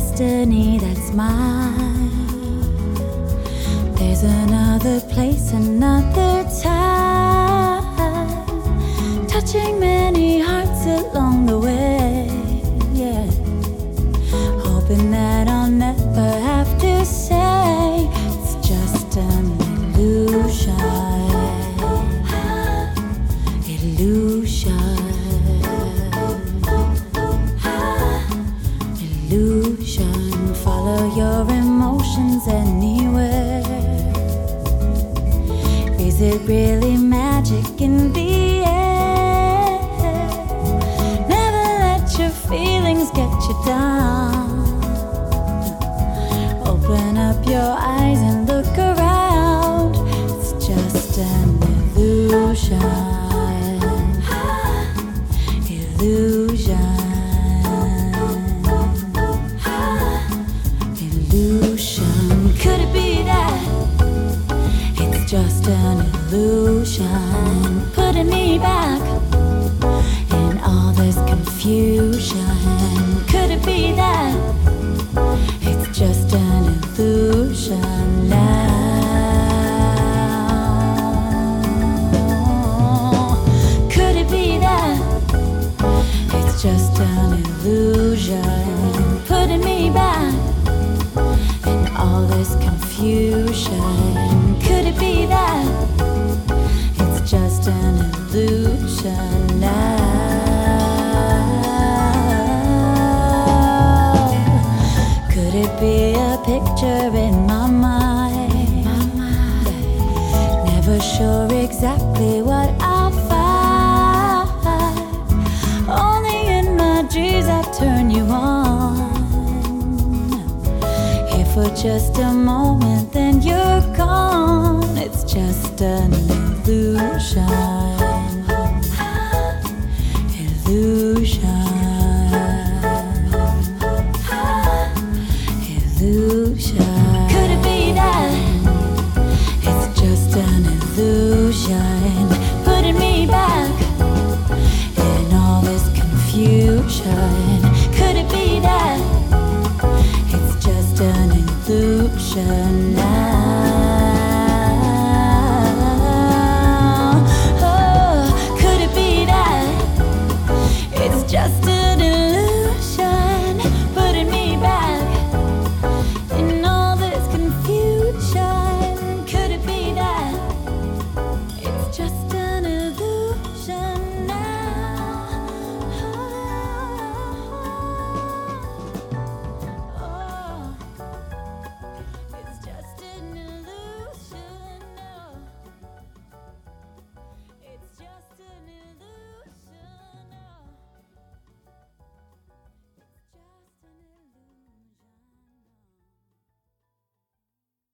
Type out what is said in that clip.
destiny that's mine. There's another place, another time, touching many hearts along the way, yeah. Hoping that I'll never have to say it's just an illusion. Illusion. Illusion. Follow your emotions anywhere. Is it really magic in the air? Never let your feelings get you down. Open up your eyes and look around. It's just an illusion. Illusion. Illusion. Could it be that it's just an illusion, putting me back in all this confusion? Could it be that it's just an illusion now? Could it be that it's just an illusion, putting me back in all this confusion? Could it be that it's just an illusion now? Could it be a picture in my mind? Never sure exactly what I'll find. Only in my dreams I turn you on. Here for just a moment, then you're gone. It's just an illusion. Illusion. Illusion. Could it be that it's just an illusion, putting me back in all this confusion? Could it be that it's just an illusion now?